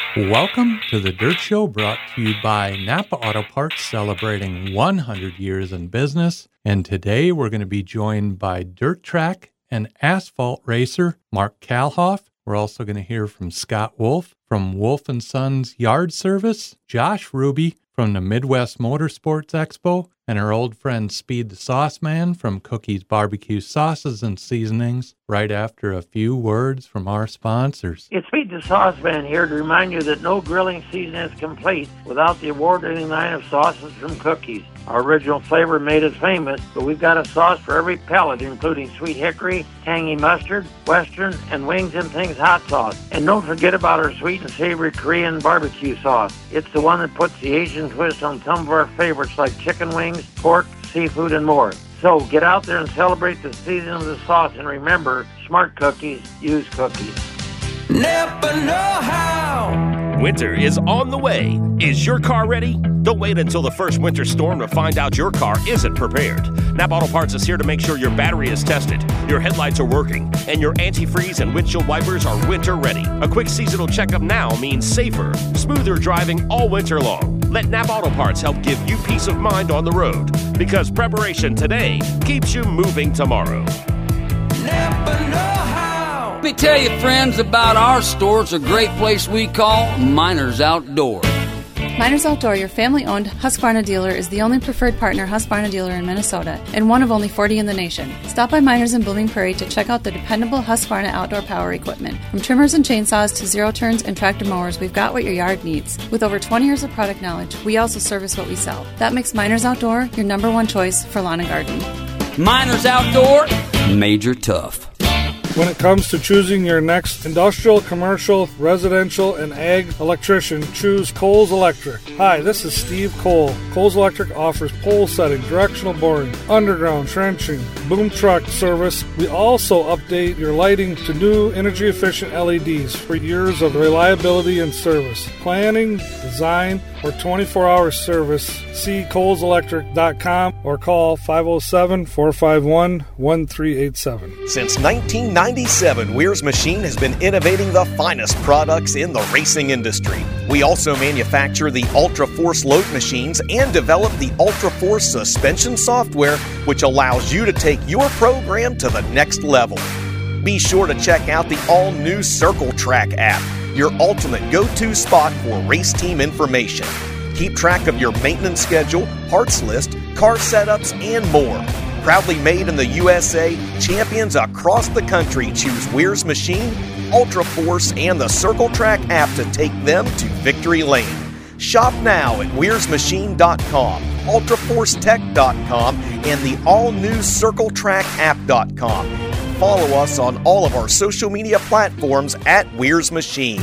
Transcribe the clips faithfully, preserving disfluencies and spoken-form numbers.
Welcome to the Dirt Show, brought to you by Napa Auto Parts, celebrating one hundred years in business. And today we're going to be joined by dirt track and asphalt racer Mark Kalhoff. We're also going to hear from Scott Wolf from Wolf and Sons Yard Service, Josh Ruby from the Midwest Motorsports Expo, and our old friend Speed the Sauce Man from Cookie's Barbecue Sauces and Seasonings, right after a few words from our sponsors. It's Speed the Sauce Man here to remind you that no grilling season is complete without the award-winning line of sauces from Cookie's. Our original flavor made us famous, but we've got a sauce for every palate, including sweet hickory, tangy mustard, western, and wings and things hot sauce. And don't forget about our sweet and savory Korean barbecue sauce. It's the one that puts the Asian twist on some of our favorites like chicken wings, pork, seafood, and more. So get out there and celebrate the season of the sauce, and remember, smart cookies use Cookies. Never know how. Winter is on the way. Is your car ready? Don't wait until the first winter storm to find out your car isn't prepared. Napa Auto Parts is here to make sure your battery is tested, your headlights are working, and your antifreeze and windshield wipers are winter ready. A quick seasonal checkup now means safer, smoother driving all winter long. Let Napa Auto Parts help give you peace of mind on the road, because preparation today keeps you moving tomorrow. Never know how. Let me tell you, friends, about our store. It's a great place we call Miners Outdoor. Miners Outdoor, your family-owned Husqvarna dealer, is the only preferred partner Husqvarna dealer in Minnesota and one of only forty in the nation. Stop by Miners in Building Prairie to check out the dependable Husqvarna outdoor power equipment. From trimmers and chainsaws to zero-turns and tractor mowers, we've got what your yard needs. With over twenty years of product knowledge, we also service what we sell. That makes Miners Outdoor your number one choice for lawn and garden. Miners Outdoor, Major Tough. When it comes to choosing your next industrial, commercial, residential, and ag electrician, choose Coles Electric. Hi, this is Steve Cole. Coles Electric offers pole setting, directional boring, underground trenching, boom truck service. We also update your lighting to new energy-efficient L E Ds for years of reliability and service. Planning, design, or twenty-four hour service, see coles electric dot com or call five oh seven, four five one, one three eight seven. Since nineteen ninety-seven, Weir's Machine has been innovating the finest products in the racing industry. We also manufacture the Ultra Force load machines and develop the Ultra Force suspension software, which allows you to take your program to the next level. Be sure to check out the all-new Circle Track app, your ultimate go-to spot for race team information. Keep track of your maintenance schedule, parts list, car setups, and more. Proudly made in the U S A, champions across the country choose Weir's Machine, Ultra Force, and the Circle Track app to take them to victory lane. Shop now at weirs machine dot com, ultra force tech dot com, and the all-new circle track app dot com. Follow us on all of our social media platforms at Weir's Machine.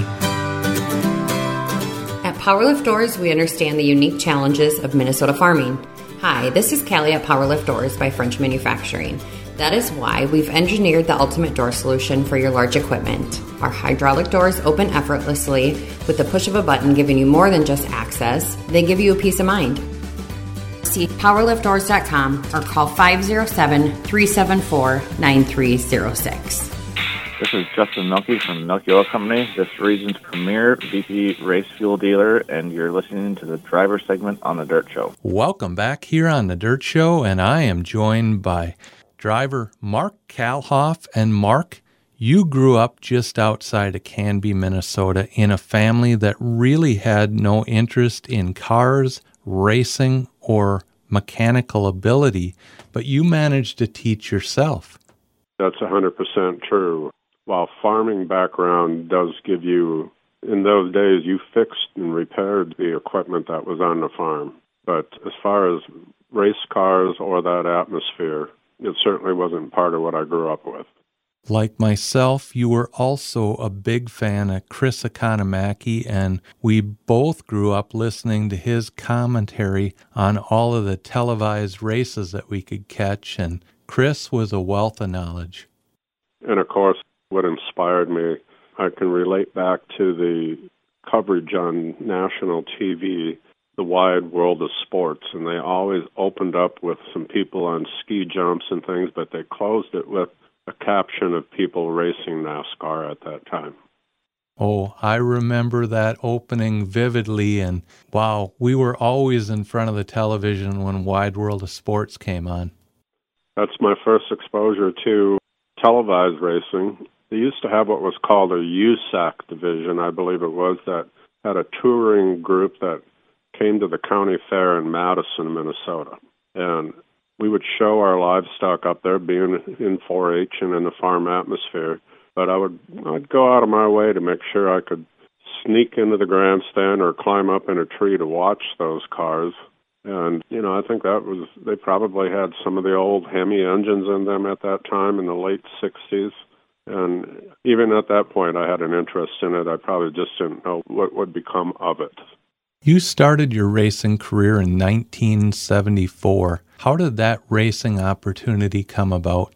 At Powerlift Doors, we understand the unique challenges of Minnesota farming. Hi, this is Callie at Powerlift Doors by French Manufacturing. That is why we've engineered the ultimate door solution for your large equipment. Our hydraulic doors open effortlessly with the push of a button, giving you more than just access. They give you a peace of mind. See powerlift doors dot com or call five oh seven, three seven four, nine three oh six. This is Justin Mielke from Mielke Oil Company, this region's premier V P race fuel dealer, and you're listening to the driver segment on The Dirt Show. Welcome back here on The Dirt Show, and I am joined by driver Mark Kalhoff. And Mark, you grew up just outside of Canby, Minnesota, in a family that really had no interest in cars, racing, or mechanical ability, but you managed to teach yourself. That's one hundred percent true. While farming background does give you, in those days, you fixed and repaired the equipment that was on the farm. But as far as race cars or that atmosphere, it certainly wasn't part of what I grew up with. Like myself, you were also a big fan of Chris Economaki, and we both grew up listening to his commentary on all of the televised races that we could catch, and Chris was a wealth of knowledge. And of course, what inspired me, I can relate back to the coverage on national T V, The Wide World of Sports, and they always opened up with some people on ski jumps and things, but they closed it with a caption of people racing NASCAR at that time. Oh, I remember that opening vividly, and wow, we were always in front of the television when Wide World of Sports came on. That's my first exposure to televised racing. They used to have what was called a U S A C division, I believe it was, that had a touring group that came to the county fair in Madison, Minnesota. And we would show our livestock up there, being in four H and in the farm atmosphere. But I would I'd go out of my way to make sure I could sneak into the grandstand or climb up in a tree to watch those cars. And, you know, I think that was, they probably had some of the old Hemi engines in them at that time in the late sixties. And even at that point, I had an interest in it. I probably just didn't know what would become of it. You started your racing career in nineteen seventy-four. How did that racing opportunity come about?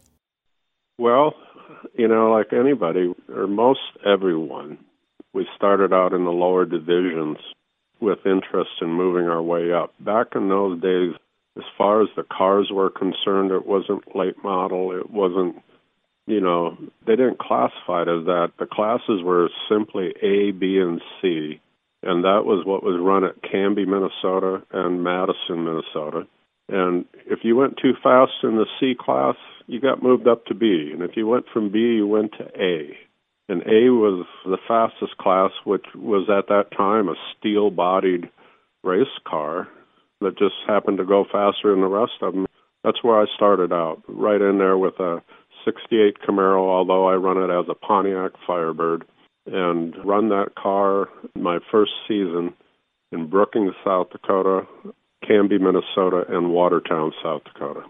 Well, you know, like anybody, or most everyone, we started out in the lower divisions with interest in moving our way up. Back in those days, as far as the cars were concerned, it wasn't late model. It wasn't, you know, they didn't classify it as that. The classes were simply A, B, and C, and that was what was run at Canby, Minnesota, and Madison, Minnesota. And if you went too fast in the C class, you got moved up to B. And if you went from B, you went to A. And A was the fastest class, which was at that time a steel-bodied race car that just happened to go faster than the rest of them. That's where I started out, right in there with a sixty-eight Camaro, although I run it as a Pontiac Firebird, and run that car my first season in Brookings, South Dakota, Canby, Minnesota, and Watertown, South Dakota.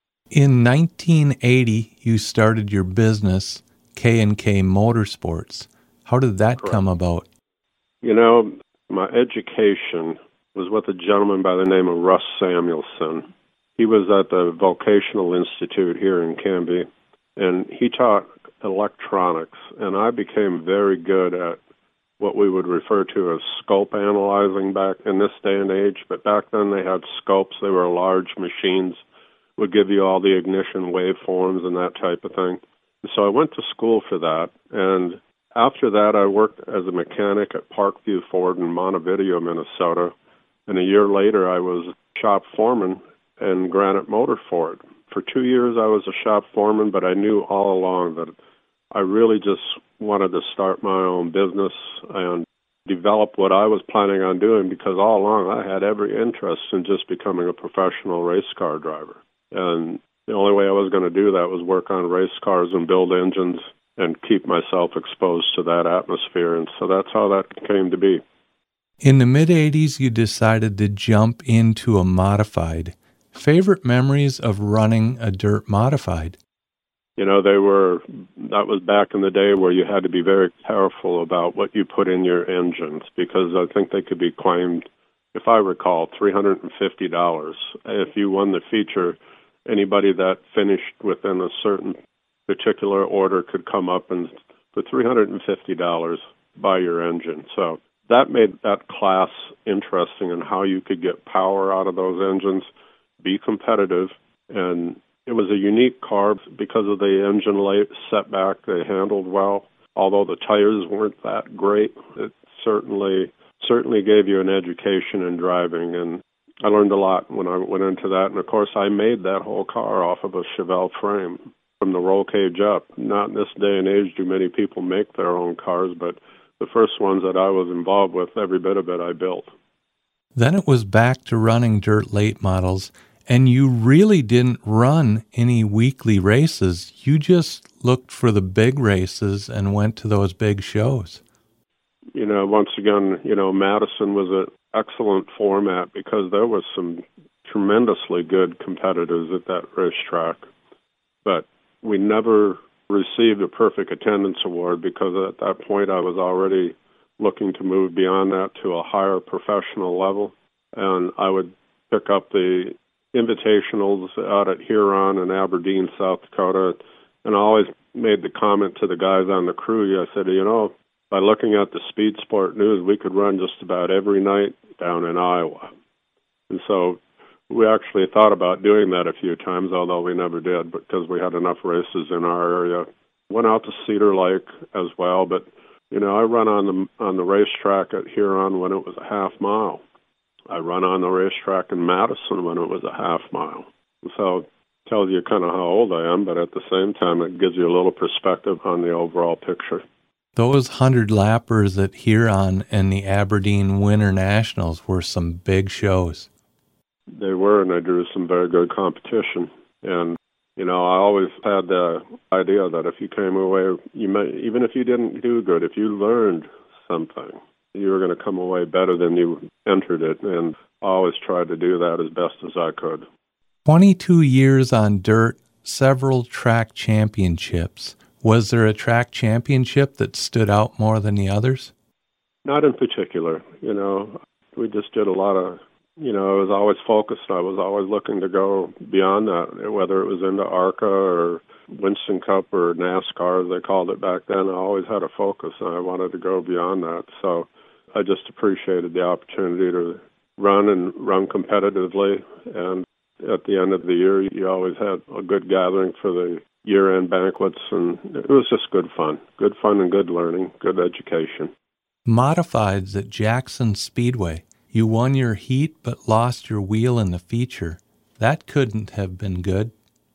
In nineteen eighty, you started your business, K and K Motorsports. How did that Correct. come about? You know, my education was with a gentleman by the name of Russ Samuelson. He was at the Vocational Institute here in Canby, and he taught electronics, and I became very good at what we would refer to as scope analyzing back in this day and age. But back then they had scopes. They were large machines, would give you all the ignition waveforms and that type of thing. And so I went to school for that, and after that I worked as a mechanic at Parkview Ford in Montevideo, Minnesota, and a year later I was shop foreman in Granite Motor Ford. For two years I was a shop foreman, but I knew all along that I really just wanted to start my own business and develop what I was planning on doing, because all along I had every interest in just becoming a professional race car driver. And the only way I was going to do that was work on race cars and build engines and keep myself exposed to that atmosphere. And so that's how that came to be. In the mid-eighties, you decided to jump into a modified. Favorite memories of running a dirt modified? You know, they were, that was back in the day where you had to be very careful about what you put in your engines, because I think they could be claimed, if I recall, three hundred fifty dollars. If you won the feature, anybody that finished within a certain particular order could come up and for three hundred fifty dollars buy your engine. So that made that class interesting in how you could get power out of those engines, be competitive, and it was a unique car because of the engine late setback. They handled well. Although the tires weren't that great, it certainly certainly gave you an education in driving, and I learned a lot when I went into that. And, of course, I made that whole car off of a Chevelle frame from the roll cage up. Not in this day and age do many people make their own cars, but the first ones that I was involved with, every bit of it I built. Then it was back to running dirt late models, and you really didn't run any weekly races. You just looked for the big races and went to those big shows. You know, once again, you know, Madison was an excellent format because there was some tremendously good competitors at that racetrack. But we never received a perfect attendance award because at that point I was already looking to move beyond that to a higher professional level. And I would pick up the invitationals out at Huron and Aberdeen, South Dakota, and I always made the comment to the guys on the crew. I said, you know, by looking at the Speed Sport News, we could run just about every night down in Iowa. And so we actually thought about doing that a few times, although we never did because we had enough races in our area. Went out to Cedar Lake as well, but You know, I run on the on the racetrack at Huron when it was a half mile. I run on the racetrack in Madison when it was a half mile. So it tells you kind of how old I am, but at the same time, it gives you a little perspective on the overall picture. Those hundred-lappers at Huron and the Aberdeen Winter Nationals were some big shows. They were, and they drew some very good competition. And, you know, I always had the idea that if you came away, you may, even if you didn't do good, if you learned something, you were going to come away better than you entered it. And I always tried to do that as best as I could. twenty-two years on dirt, several track championships. Was there a track championship that stood out more than the others? Not in particular. You know, we just did a lot of, you know, I was always focused. I was always looking to go beyond that, whether it was into ARCA or Winston Cup or NASCAR, as they called it back then. I always had a focus, and I wanted to go beyond that. So I just appreciated the opportunity to run and run competitively. And at the end of the year, you always had a good gathering for the year-end banquets, and it was just good fun. Good fun and good learning, good education. Modifieds at Jackson Speedway. You won your heat but lost your wheel in the feature. That couldn't have been good.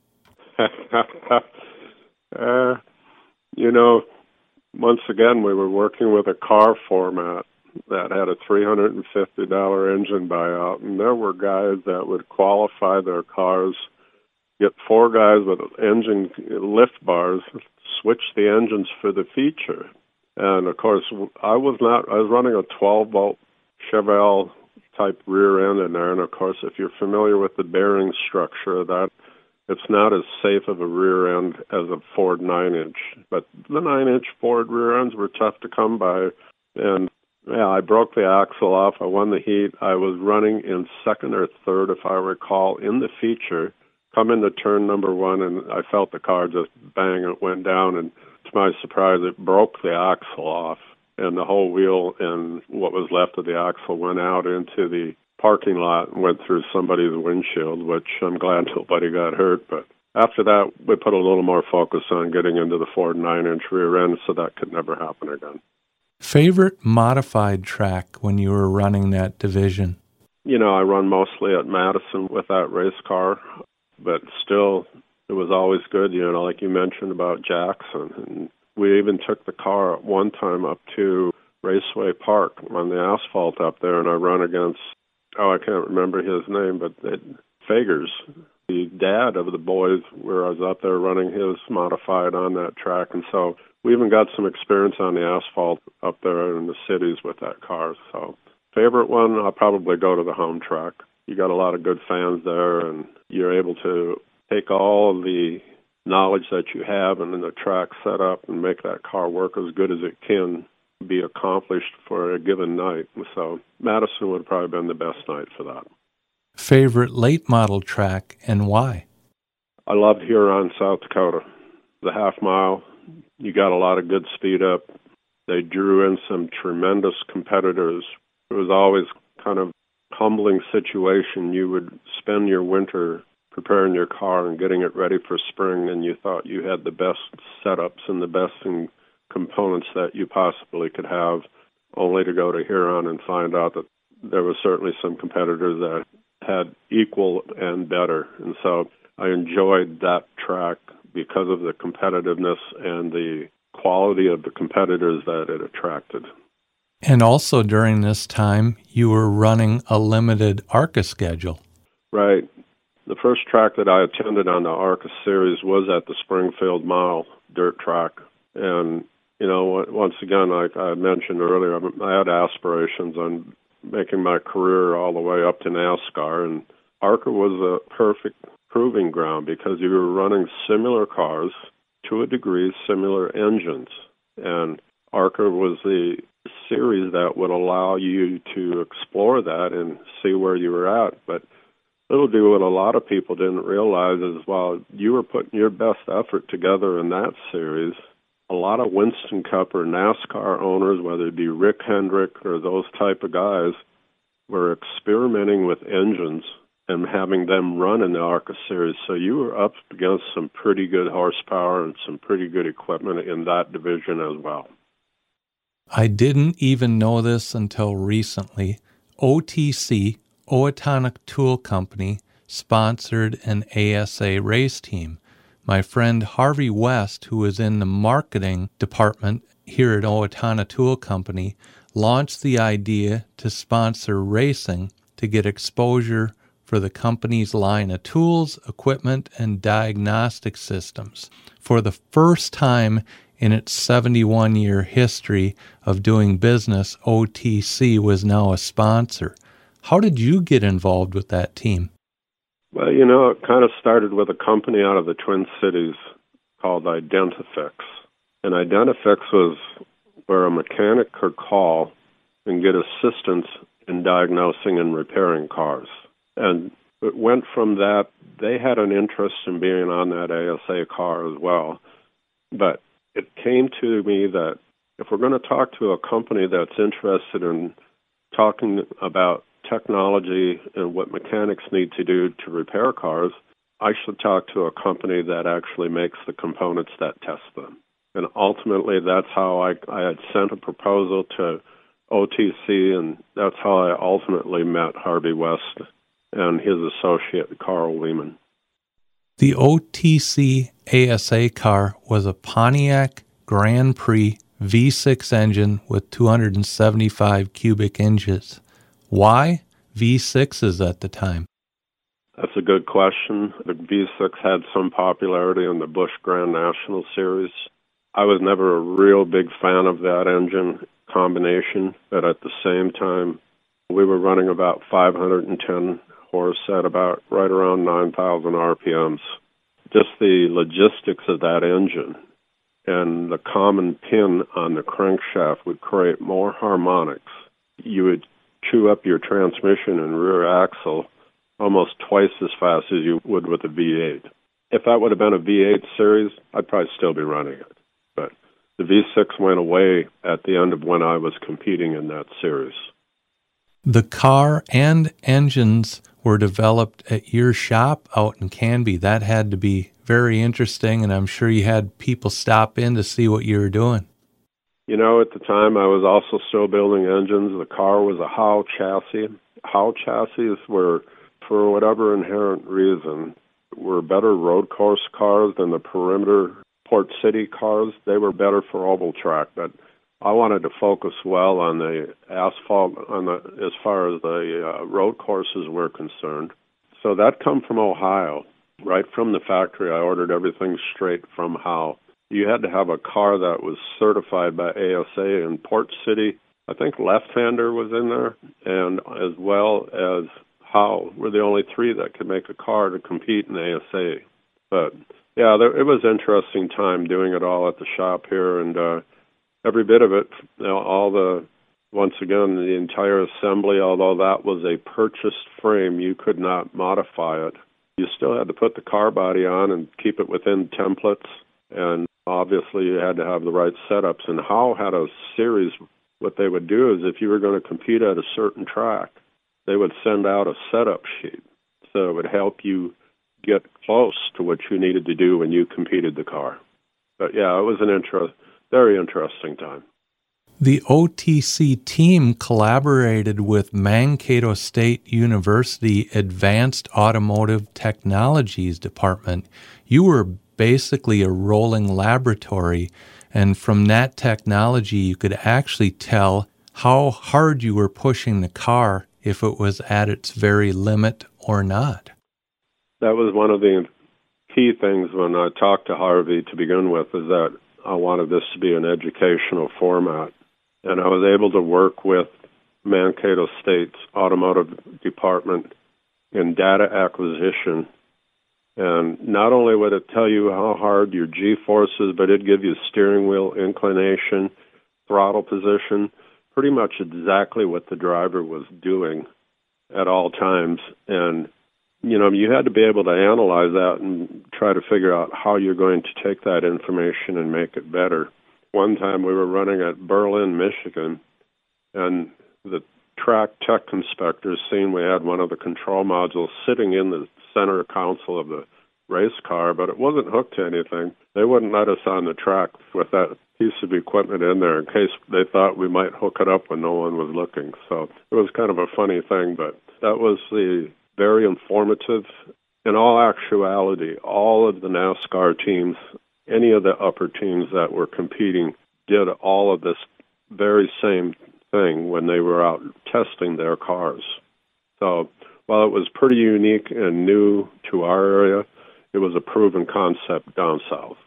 uh, you know, once again, we were working with a car format that had a three hundred fifty dollars engine buyout, and there were guys that would qualify their cars, get four guys with engine lift bars, switch the engines for the feature. And, of course, I was not, I was running a twelve-volt Chevelle type rear end in there. And, of course, if you're familiar with the bearing structure, that it's not as safe of a rear end as a Ford nine-inch. But the nine-inch Ford rear ends were tough to come by. And, yeah, I broke the axle off. I won the heat. I was running in second or third, if I recall, in the feature. Come into turn number one, and I felt the car just bang, it went down, and to my surprise, it broke the axle off, and the whole wheel and what was left of the axle went out into the parking lot and went through somebody's windshield, which I'm glad nobody got hurt. But after that, we put a little more focus on getting into the Ford nine-inch rear end, so that could never happen again. Favorite modified track when you were running that division? You know, I run mostly at Madison with that race car. But still, it was always good, you know, like you mentioned about Jackson. And we even took the car at one time up to Raceway Park on the asphalt up there, and I run against, oh, I can't remember his name, but it, Fagers, the dad of the boys, where I was out there running his modified on that track. And so we even got some experience on the asphalt up there in the cities with that car. So favorite one, I'll probably go to the home track. You got a lot of good fans there, and you're able to take all of the knowledge that you have and then the track set up and make that car work as good as it can be accomplished for a given night. So Madison would have probably been the best night for that. Favorite late model track and why? I loved Huron, South Dakota. The half mile, you got a lot of good speed up. They drew in some tremendous competitors. It was always kind of humbling situation. You would spend your winter preparing your car and getting it ready for spring, and you thought you had the best setups and the best in components that you possibly could have, only to go to Huron and find out that there were certainly some competitors that had equal and better. And so I enjoyed that track because of the competitiveness and the quality of the competitors that it attracted. And also during this time, you were running a limited ARCA schedule. Right. The first track that I attended on the ARCA series was at the Springfield Mile dirt track. And, you know, once again, like I mentioned earlier, I had aspirations on making my career all the way up to NASCAR. And ARCA was a perfect proving ground because you were running similar cars, to a degree, similar engines. And ARCA was the series that would allow you to explore that and see where you were at. But it'll do what a lot of people didn't realize is while you were putting your best effort together in that series, a lot of Winston Cup or NASCAR owners, whether it be Rick Hendrick or those type of guys, were experimenting with engines and having them run in the ARCA series. So you were up against some pretty good horsepower and some pretty good equipment in that division as well. I didn't even know this until recently. O T C, Owatonna Tool Company, sponsored an A S A race team. My friend Harvey West, who was in the marketing department here at Owatonna Tool Company, launched the idea to sponsor racing to get exposure for the company's line of tools, equipment, and diagnostic systems. For the first time in its seventy-one-year history of doing business, O T C was now a sponsor. How did you get involved with that team? Well, you know, it kind of started with a company out of the Twin Cities called Identifix. And Identifix was where a mechanic could call and get assistance in diagnosing and repairing cars. And it went from that. They had an interest in being on that A S A car as well. But it came to me that if we're going to talk to a company that's interested in talking about technology and what mechanics need to do to repair cars, I should talk to a company that actually makes the components that test them. And ultimately, that's how I, I had sent a proposal to O T C, and that's how I ultimately met Harvey West and his associate, Carl Lehman. The O T C A S A car was a Pontiac Grand Prix V six engine with two hundred seventy-five cubic inches. Why V sixes at the time? That's a good question. The V six had some popularity in the Busch Grand National Series. I was never a real big fan of that engine combination, but at the same time, we were running about five hundred ten horse at about right around nine thousand R P Ms. Just the logistics of that engine and the common pin on the crankshaft would create more harmonics. You would chew up your transmission and rear axle almost twice as fast as you would with a V eight. If that would have been a V eight series, I'd probably still be running it. But the V six went away at the end of when I was competing in that series. The car and engines were developed at your shop out in Canby. That had to be very interesting, and I'm sure you had people stop in to see what you were doing. You know, at the time, I was also still building engines. The car was a Howe chassis. Howe chassis were, for whatever inherent reason, were better road course cars than the perimeter Port City cars. They were better for oval track, but I wanted to focus well on the asphalt on the as far as the uh, road courses were concerned. So that come from Ohio. Right from the factory, I ordered everything straight from Howe. You had to have a car that was certified by A S A in Port City. I think Left-Hander was in there, and as well as Howe were the only three that could make a car to compete in A S A. But yeah, there, it was an interesting time doing it all at the shop here, and uh, every bit of it, you know, all the, once again, the entire assembly, although that was a purchased frame, you could not modify it. You still had to put the car body on and keep it within templates, and obviously you had to have the right setups. And Howe had a series. What they would do is if you were going to compete at a certain track, they would send out a setup sheet. So it would help you get close to what you needed to do when you competed the car. But yeah, it was an interest, very interesting time. The O T C team collaborated with Mankato State University Advanced Automotive Technologies Department. You were basically a rolling laboratory, and from that technology you could actually tell how hard you were pushing the car, if it was at its very limit or not. That was one of the key things when I talked to Harvey to begin with, is that I wanted this to be an educational format. And I was able to work with Mankato State's automotive department in data acquisition. And not only would it tell you how hard your G-forces, but it'd give you steering wheel inclination, throttle position, pretty much exactly what the driver was doing at all times. And, you know, you had to be able to analyze that and try to figure out how you're going to take that information and make it better. One time we were running at Berlin, Michigan, and the track tech inspectors seen we had one of the control modules sitting in the center console of the race car, but it wasn't hooked to anything. They wouldn't let us on the track with that piece of equipment in there in case they thought we might hook it up when no one was looking. So it was kind of a funny thing, but that was the very informative. In all actuality, all of the NASCAR teams, any of the upper teams that were competing, did all of this very same thing when they were out testing their cars. So while it was pretty unique and new to our area, it was a proven concept down south.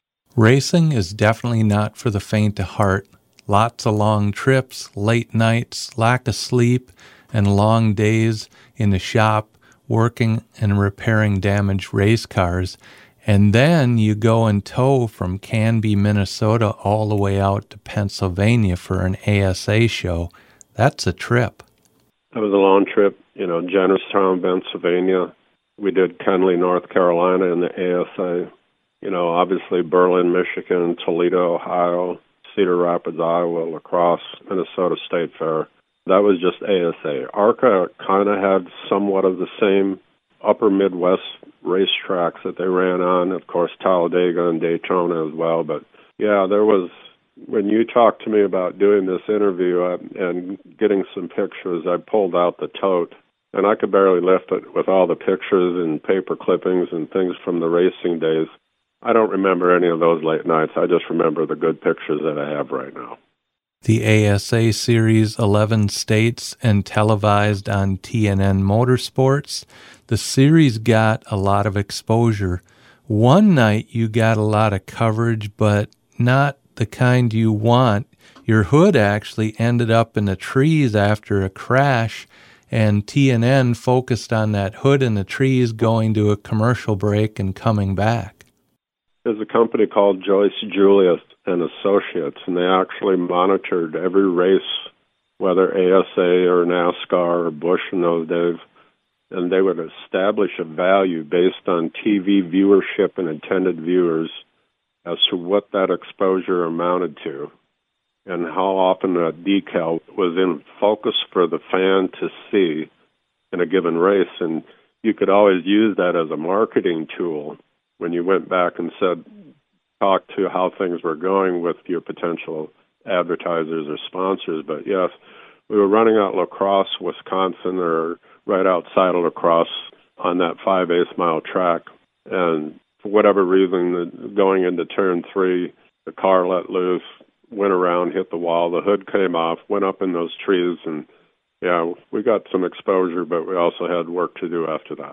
Racing is definitely not for the faint of heart. Lots of long trips, late nights, lack of sleep, and long days in the shop working and repairing damaged race cars. And then you go and tow from Canby, Minnesota, all the way out to Pennsylvania for an A S A show. That's a trip. That was a long trip. You know, Jennerstown, Pennsylvania. We did Kenly, North Carolina in the A S A. You know, obviously Berlin, Michigan, Toledo, Ohio, Cedar Rapids, Iowa, La Crosse, Minnesota State Fair. That was just A S A. ARCA kind of had somewhat of the same upper Midwest racetracks that they ran on, of course, Talladega and Daytona as well. But, yeah, there was, when you talked to me about doing this interview uh, and getting some pictures, I pulled out the tote, and I could barely lift it with all the pictures and paper clippings and things from the racing days. I don't remember any of those late nights. I just remember the good pictures that I have right now. The A S A Series, eleven states, and televised on T N N Motorsports. The series got a lot of exposure. One night you got a lot of coverage, but not the kind you want. Your hood actually ended up in the trees after a crash, and T N N focused on that hood in the trees going to a commercial break and coming back. There's a company called Joyce Julius and Associates, and they actually monitored every race, whether A S A or NASCAR or Busch in those days, and they would establish a value based on T V viewership and attended viewers as to what that exposure amounted to and how often a decal was in focus for the fan to see in a given race. And you could always use that as a marketing tool when you went back and said, talk to how things were going with your potential advertisers or sponsors. But yes, we were running out La Crosse, Wisconsin, or right outside of La Crosse on that five eighths mile track. And for whatever reason, going into turn three, the car let loose, went around, hit the wall, the hood came off, went up in those trees, and yeah, we got some exposure, but we also had work to do after that.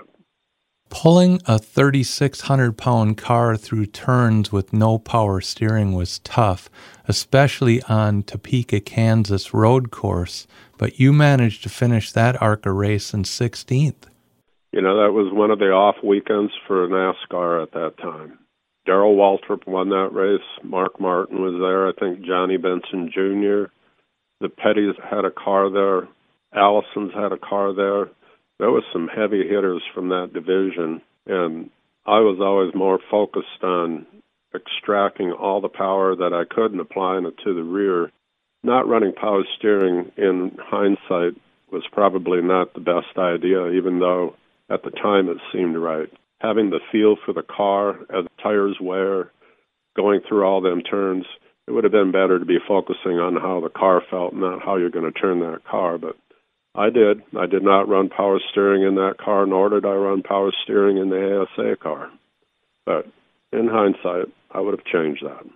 Pulling a thirty-six hundred pound car through turns with no power steering was tough, especially on Topeka, Kansas road course, but you managed to finish that ARCA race in sixteenth. You know, that was one of the off weekends for NASCAR at that time. Darrell Waltrip won that race. Mark Martin was there. I think Johnny Benson Junior The Pettys had a car there. Allison's had a car there. There was some heavy hitters from that division, and I was always more focused on extracting all the power that I could and applying it to the rear. Not running power steering in hindsight was probably not the best idea, even though at the time it seemed right. Having the feel for the car as tires wear, going through all them turns, it would have been better to be focusing on how the car felt, not how you're going to turn that car, but I did. I did not run power steering in that car, nor did I run power steering in the A S A car. But in hindsight, I would have changed that.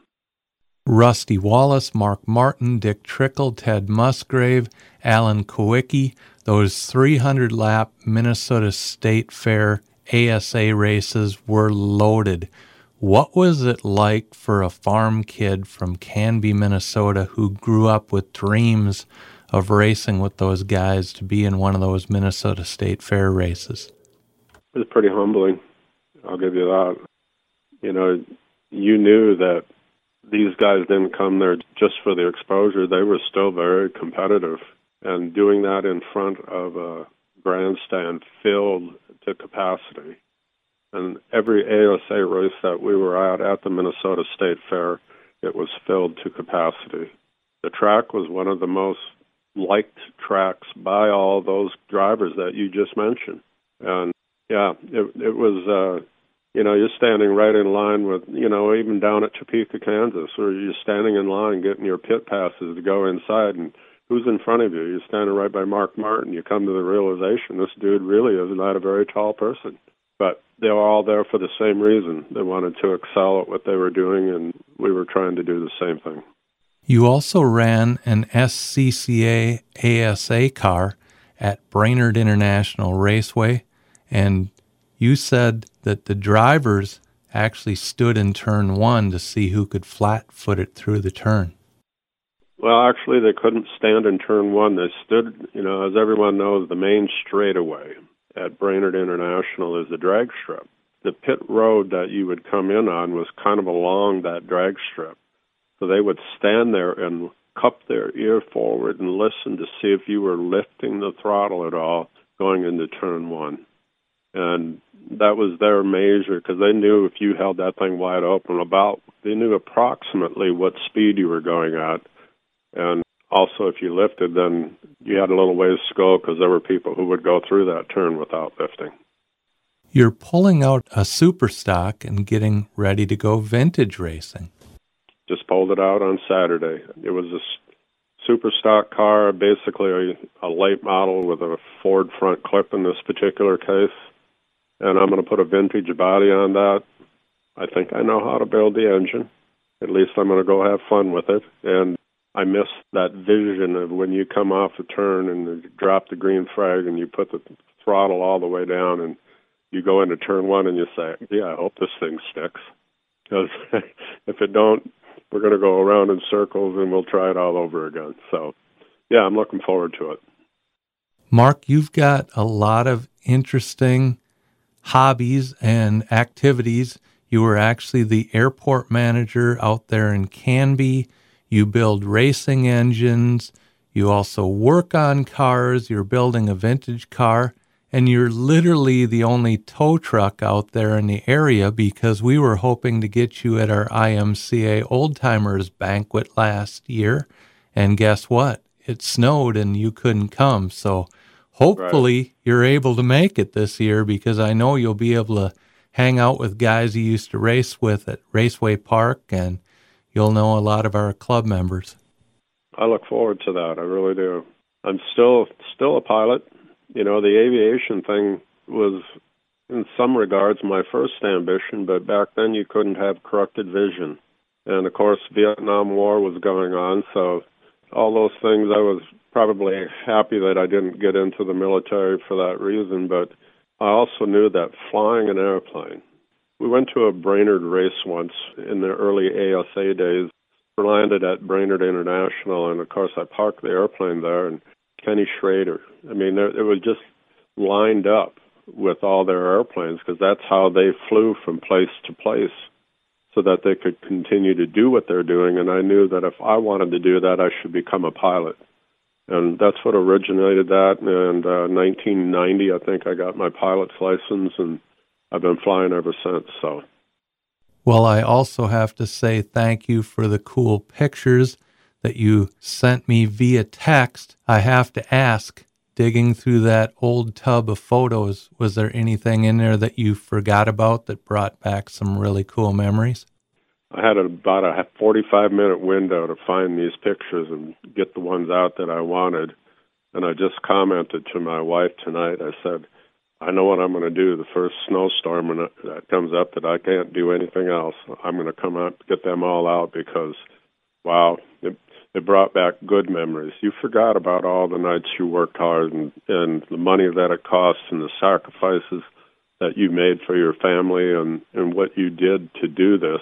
Rusty Wallace, Mark Martin, Dick Trickle, Ted Musgrave, Alan Kowicki, those three hundred lap Minnesota State Fair A S A races were loaded. What was it like for a farm kid from Canby, Minnesota, who grew up with dreams of racing with those guys to be in one of those Minnesota State Fair races? It was pretty humbling. I'll give you that. You know, you knew that these guys didn't come there just for the exposure. They were still very competitive. And doing that in front of a grandstand filled to capacity. And every A S A race that we were at at the Minnesota State Fair, it was filled to capacity. The track was one of the most liked tracks by all those drivers that you just mentioned. And yeah, it, it was, uh, You know, you're standing right in line with, you know, even down at Topeka, Kansas, or you're standing in line getting your pit passes to go inside, and who's in front of you? You're standing right by Mark Martin. You come to the realization this dude really is not a very tall person. But they were all there for the same reason. They wanted to excel at what they were doing, and we were trying to do the same thing. You also ran an S C C A A S A car at Brainerd International Raceway, and you said that the drivers actually stood in turn one to see who could flat-foot it through the turn. Well, actually, they couldn't stand in turn one. They stood, you know, as everyone knows, the main straightaway at Brainerd International is the drag strip. The pit road that you would come in on was kind of along that drag strip. So they would stand there and cup their ear forward and listen to see if you were lifting the throttle at all going into turn one. And that was their measure, because they knew if you held that thing wide open, about, they knew approximately what speed you were going at. And also, if you lifted, then you had a little ways to go, because there were people who would go through that turn without lifting. You're pulling out a super stock and getting ready to go vintage racing. Just pulled it out on Saturday. It was a super stock car, basically a, a late model with a Ford front clip in this particular case. And I'm going to put a vintage body on that. I think I know how to build the engine. At least I'm going to go have fun with it. And I miss that vision of when you come off a turn and you drop the green flag and you put the throttle all the way down and you go into turn one and you say, yeah, I hope this thing sticks. Because if it don't, we're going to go around in circles and we'll try it all over again. So, yeah, I'm looking forward to it. Mark, you've got a lot of interesting hobbies and activities. You were actually the airport manager out there in Canby. You build racing engines. You also work on cars. You're building a vintage car. And you're literally the only tow truck out there in the area, because we were hoping to get you at our I M C A Old Timers banquet last year. And guess what? It snowed and you couldn't come. So hopefully right. You're able to make it this year, because I know you'll be able to hang out with guys you used to race with at Raceway Park, and you'll know a lot of our club members. I look forward to that. I really do. I'm still still a pilot. You know, the aviation thing was, in some regards, my first ambition, but back then you couldn't have corrected vision. And, of course, Vietnam War was going on, so all those things, I was probably happy that I didn't get into the military for that reason, but I also knew that flying an airplane, we went to a Brainerd race once in the early A S A days. We landed at Brainerd International, and, of course, I parked the airplane there, and Kenny Schrader, I mean, it was just lined up with all their airplanes, because that's how they flew from place to place so that they could continue to do what they're doing. And I knew that if I wanted to do that, I should become a pilot. And that's what originated that. And uh, nineteen ninety, I think I got my pilot's license, and I've been flying ever since. So, well, I also have to say thank you for the cool pictures that you sent me via text. I have to ask, digging through that old tub of photos, was there anything in there that you forgot about that brought back some really cool memories? I had about a forty-five minute window to find these pictures and get the ones out that I wanted. And I just commented to my wife tonight, I said, I know what I'm going to do the first snowstorm when that comes up that I can't do anything else. I'm going to come out, get them all out, because, wow, it, it brought back good memories. You forgot about all the nights you worked hard and, and the money that it costs and the sacrifices that you made for your family and, and what you did to do this.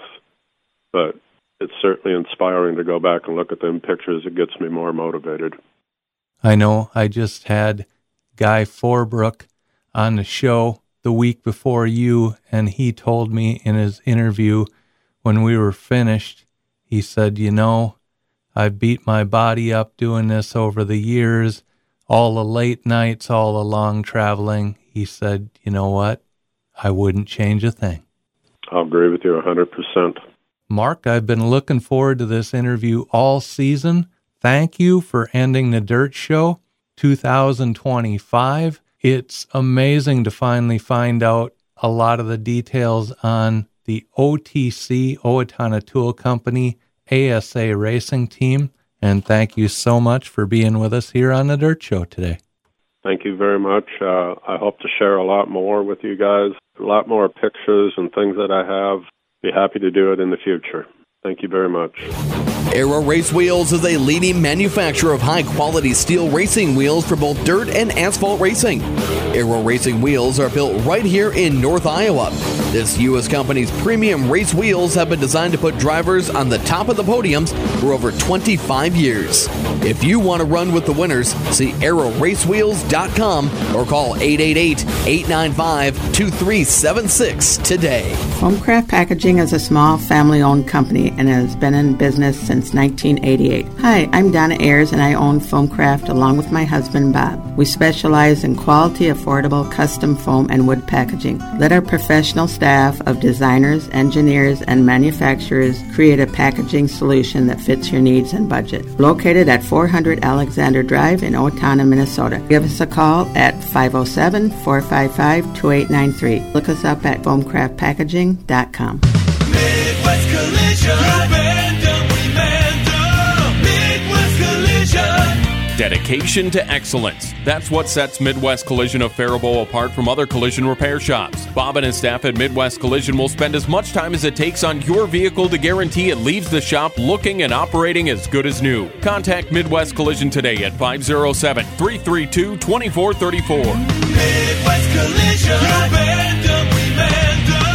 But it's certainly inspiring to go back and look at them pictures. It gets me more motivated. I know. I just had Guy Forbrook on the show the week before you, and he told me in his interview when we were finished, he said, you know, I beat my body up doing this over the years, all the late nights, all the long traveling. He said, you know what? I wouldn't change a thing. I'll agree with you one hundred percent. Mark, I've been looking forward to this interview all season. Thank you for ending the Dirt Show two thousand twenty-five. It's amazing to finally find out a lot of the details on the O T C, Owatonna Tool Company, A S A Racing Team. And thank you so much for being with us here on the Dirt Show today. Thank you very much. Uh, I hope to share a lot more with you guys, a lot more pictures and things that I have. Be happy to do it in the future. Thank you very much. Aero Race Wheels is a leading manufacturer of high-quality steel racing wheels for both dirt and asphalt racing. Aero Racing Wheels are built right here in North Iowa. This U S company's premium race wheels have been designed to put drivers on the top of the podiums for over twenty-five years. If you want to run with the winners, see aero race wheels dot com or call eight eight eight, eight nine five, two three seven six today. Foamcraft Packaging is a small family-owned company and has been in business since nineteen eighty-eight. Hi, I'm Donna Ayers and I own Foamcraft along with my husband Bob. We specialize in quality, affordable, custom foam and wood packaging. Let our professional staff of designers, engineers, and manufacturers create a packaging solution that fits your needs and budget. Located at four hundred Alexander Drive in Owatonna, Minnesota. Give us a call at five oh seven, four five five, two eight nine three. Look us up at foamcraft packaging dot com. Midwest Collision. You bend them, we mend them. Midwest Collision. Dedication to excellence. That's what sets Midwest Collision of Faribault apart from other collision repair shops. Bob and his staff at Midwest Collision will spend as much time as it takes on your vehicle to guarantee it leaves the shop looking and operating as good as new. Contact Midwest Collision today at five oh seven, three three two, two four three four. Midwest Collision. You bend them, we mend them.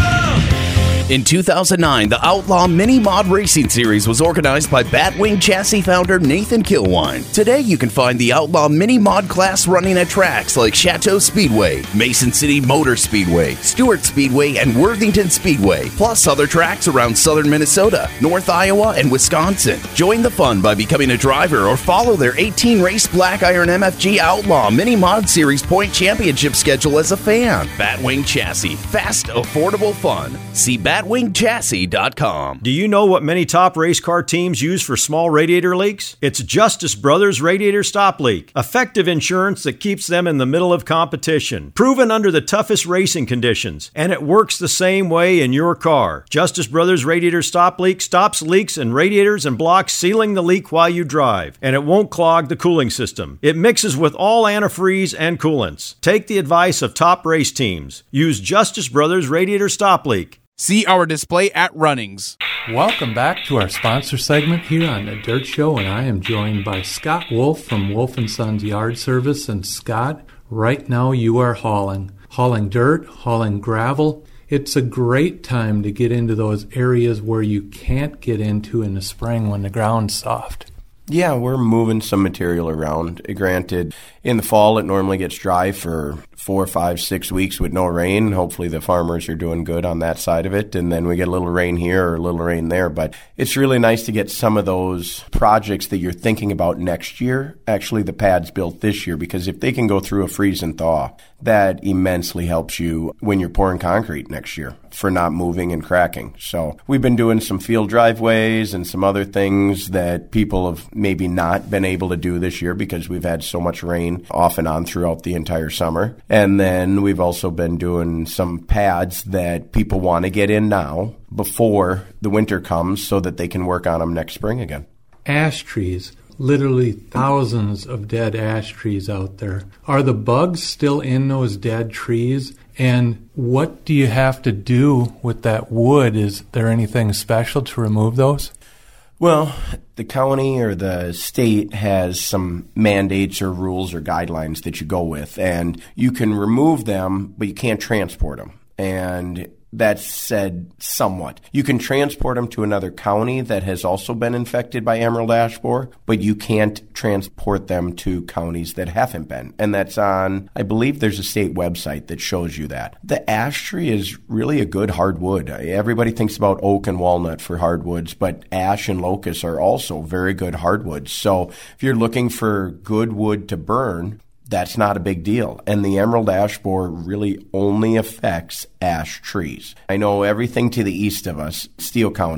In two thousand nine, the Outlaw Mini Mod Racing Series was organized by Batwing Chassis founder Nathan Kilwine. Today, you can find the Outlaw Mini Mod class running at tracks like Chateau Speedway, Mason City Motor Speedway, Stewart Speedway, and Worthington Speedway, plus other tracks around southern Minnesota, North Iowa, and Wisconsin. Join the fun by becoming a driver or follow their eighteen-race Black Iron M F G Outlaw Mini Mod Series Point Championship schedule as a fan. Batwing Chassis. Fast, affordable fun. See batwing chassis dot com. Do you know what many top race car teams use for small radiator leaks? It's Justice Brothers Radiator Stop Leak. Effective insurance that keeps them in the middle of competition. Proven under the toughest racing conditions. And it works the same way in your car. Justice Brothers Radiator Stop Leak stops leaks in radiators and blocks, sealing the leak while you drive. And it won't clog the cooling system. It mixes with all antifreeze and coolants. Take the advice of top race teams. Use Justice Brothers Radiator Stop Leak. See our display at Runnings. Welcome back to our sponsor segment here on The Dirt Show, and I am joined by Scott Wolf from Wolf and Sons Yard Service. And Scott, right now you are hauling. Hauling dirt, hauling gravel. It's a great time to get into those areas where you can't get into in the spring when the ground's soft. Yeah, we're moving some material around. Granted, in the fall it normally gets dry for four, five, six weeks with no rain. Hopefully the farmers are doing good on that side of it, and then we get a little rain here or a little rain there. But it's really nice to get some of those projects that you're thinking about next year, actually the pads built this year, because if they can go through a freeze and thaw, that immensely helps you when you're pouring concrete next year for not moving and cracking. So we've been doing some field driveways and some other things that people have maybe not been able to do this year because we've had so much rain off and on throughout the entire summer. And then we've also been doing some pads that people want to get in now before the winter comes so that they can work on them next spring again. Ash trees. Literally thousands of dead ash trees out there. Are the bugs still in those dead trees? And what do you have to do with that wood? Is there anything special to remove those? Well, the county or the state has some mandates or rules or guidelines that you go with, and you can remove them, but you can't transport them. And that's said somewhat. You can transport them to another county that has also been infected by emerald ash borer, but you can't transport them to counties that haven't been. And that's on, I believe there's a state website that shows you that. The ash tree is really a good hardwood. Everybody thinks about oak and walnut for hardwoods, but ash and locust are also very good hardwoods. So if you're looking for good wood to burn, that's not a big deal. And the emerald ash borer really only affects ash trees. I know everything to the east of us, Steele County,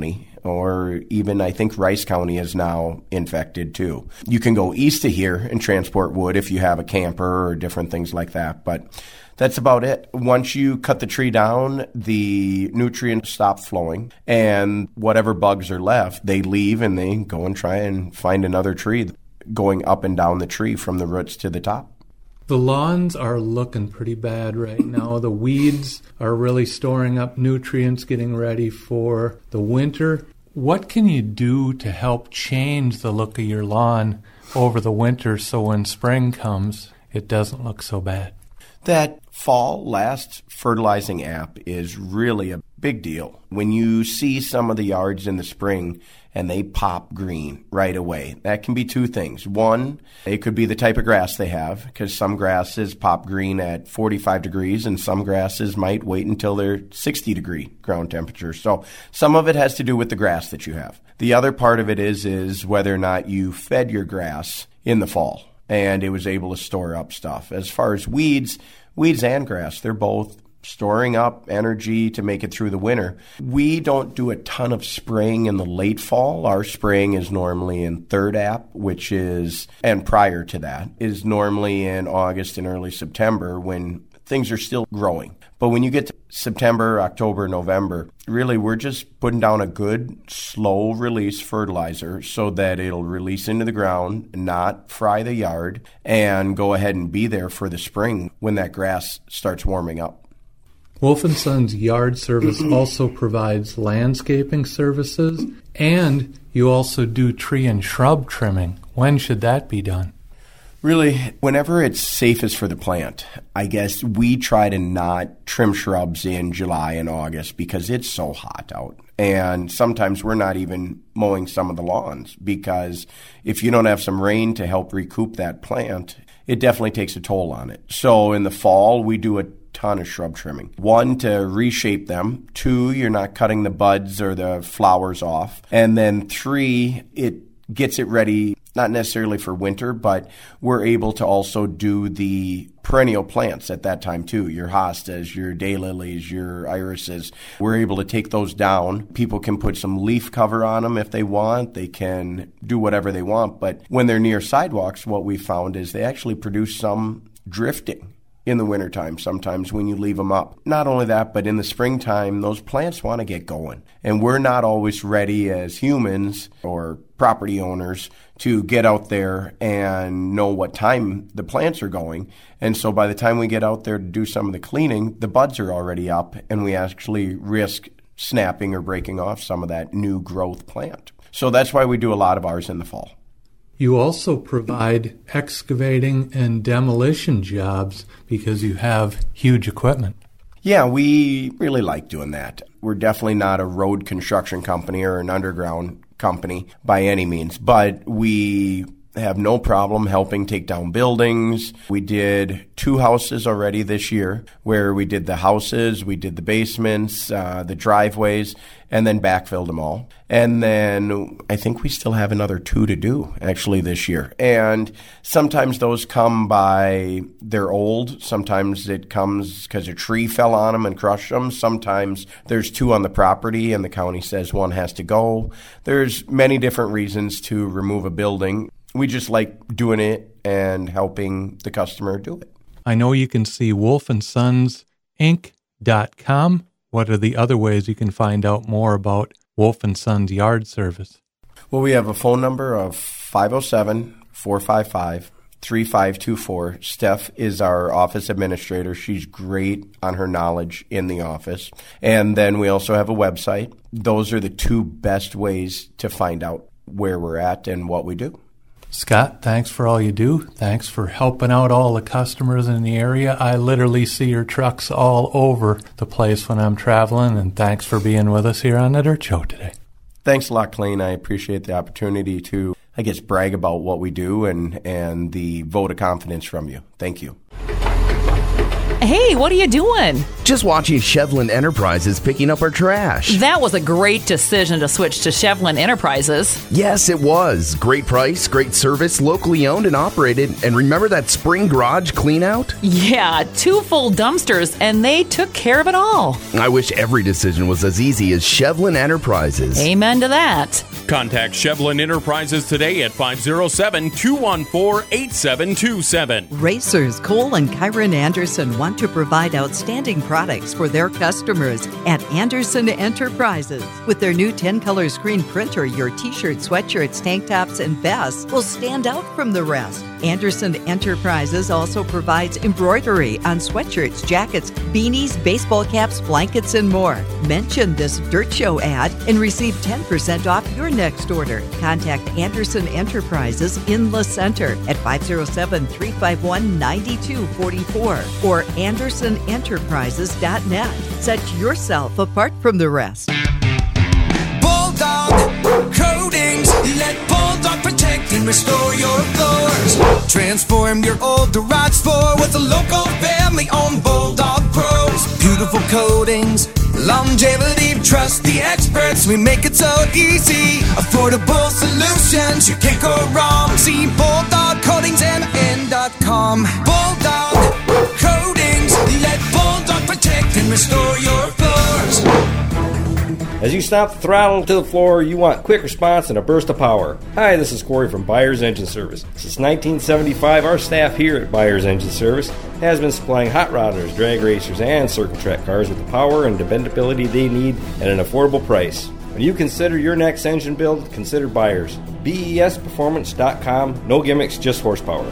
or even I think Rice County is now infected too. You can go east of here and transport wood if you have a camper or different things like that, but that's about it. Once you cut the tree down, the nutrients stop flowing, and whatever bugs are left, they leave and they go and try and find another tree, going up and down the tree from the roots to the top. The lawns are looking pretty bad right now. The weeds are really storing up nutrients, getting ready for the winter. What can you do to help change the look of your lawn over the winter so when spring comes, it doesn't look so bad? That fall last fertilizing app is really a big deal. When you see some of the yards in the spring and they pop green right away, that can be two things. One, it could be the type of grass they have, because some grasses pop green at forty-five degrees and some grasses might wait until they're sixty degree ground temperature. So some of it has to do with the grass that you have. The other part of it is, is whether or not you fed your grass in the fall and it was able to store up stuff. As far as weeds, weeds and grass, they're both storing up energy to make it through the winter. We don't do a ton of spraying in the late fall. Our spraying is normally in third app, which is, and prior to that, is normally in August and early September when things are still growing. But when you get to September, October, November, really we're just putting down a good, slow release fertilizer so that it'll release into the ground, not fry the yard, and go ahead and be there for the spring when that grass starts warming up. Wolf and Sons Yard Service also provides landscaping services, and you also do tree and shrub trimming. When should that be done? Really, whenever it's safest for the plant. I guess we try to not trim shrubs in July and August because it's so hot out. And sometimes we're not even mowing some of the lawns because if you don't have some rain to help recoup that plant, it definitely takes a toll on it. So in the fall, we do a ton of shrub trimming. One, to reshape them. Two, you're not cutting the buds or the flowers off. And then three, it gets it ready, not necessarily for winter, but we're able to also do the perennial plants at that time too. Your hostas, your daylilies, your irises. We're able to take those down. People can put some leaf cover on them if they want. They can do whatever they want. But when they're near sidewalks, what we found is they actually produce some drifting in the wintertime sometimes when you leave them up. Not only that, but in the springtime, those plants want to get going. And we're not always ready as humans or property owners to get out there and know what time the plants are going. And so by the time we get out there to do some of the cleaning, the buds are already up and we actually risk snapping or breaking off some of that new growth plant. So that's why we do a lot of ours in the fall. You also provide excavating and demolition jobs because you have huge equipment. Yeah, we really like doing that. We're definitely not a road construction company or an underground company by any means, but we have no problem helping take down buildings. We did two houses already this year where we did the houses, we did the basements, uh, the driveways, and then backfilled them all. And then I think we still have another two to do actually this year. And sometimes those come by, they're old. Sometimes it comes because a tree fell on them and crushed them. Sometimes there's two on the property and the county says one has to go. There's many different reasons to remove a building. We just like doing it and helping the customer do it. I know you can see wolf and sons inc dot com. What are the other ways you can find out more about Wolf and Sons Yard Service? Well, we have a phone number of five oh seven, four five five, three five two four. Steph is our office administrator. She's great on her knowledge in the office. And then we also have a website. Those are the two best ways to find out where we're at and what we do. Scott, thanks for all you do. Thanks for helping out all the customers in the area. I literally see your trucks all over the place when I'm traveling, and thanks for being with us here on the Dirt Show today. Thanks a lot, Clayne. I appreciate the opportunity to, I guess, brag about what we do and, and the vote of confidence from you. Thank you. Hey, what are you doing? Just watching Shevlin Enterprises picking up our trash. That was a great decision to switch to Shevlin Enterprises. Yes, it was. Great price, great service, locally owned and operated. And remember that spring garage clean out? Yeah, two full dumpsters, and they took care of it all. I wish every decision was as easy as Shevlin Enterprises. Amen to that. Contact Shevlin Enterprises today at five oh seven, two one four, eight seven two seven. Racers Cole and Kyron Anderson want to provide outstanding products for their customers at Anderson Enterprises. With their new ten-color screen printer, your t-shirts, sweatshirts, tank tops, and vests will stand out from the rest. Anderson Enterprises also provides embroidery on sweatshirts, jackets, beanies, baseball caps, blankets, and more. Mention this Dirt Show ad and receive ten percent off your next order. Contact Anderson Enterprises in La Center at five oh seven, three five one, nine two four four or anderson enterprises dot net. Set yourself apart from the rest. Bulldog Coatings. Let Bulldog protect and restore your floors. Transform your old garage floor with a local family-owned Bulldog Pros. Beautiful coatings, longevity, trust the experts. We make it so easy. Affordable solutions, you can't go wrong. See Bulldog Coatings M N dot com. Bulldog Coatings. Let Bulldog protect and restore your floors. As you stomp the throttle to the floor, you want quick response and a burst of power. Hi, this is Corey from Byers Engine Service. Since nineteen seventy-five, our staff here at Byers Engine Service has been supplying hot rodders, drag racers, and circle track cars with the power and dependability they need at an affordable price. When you consider your next engine build, consider Byers. B E S performance dot com. No gimmicks, just horsepower.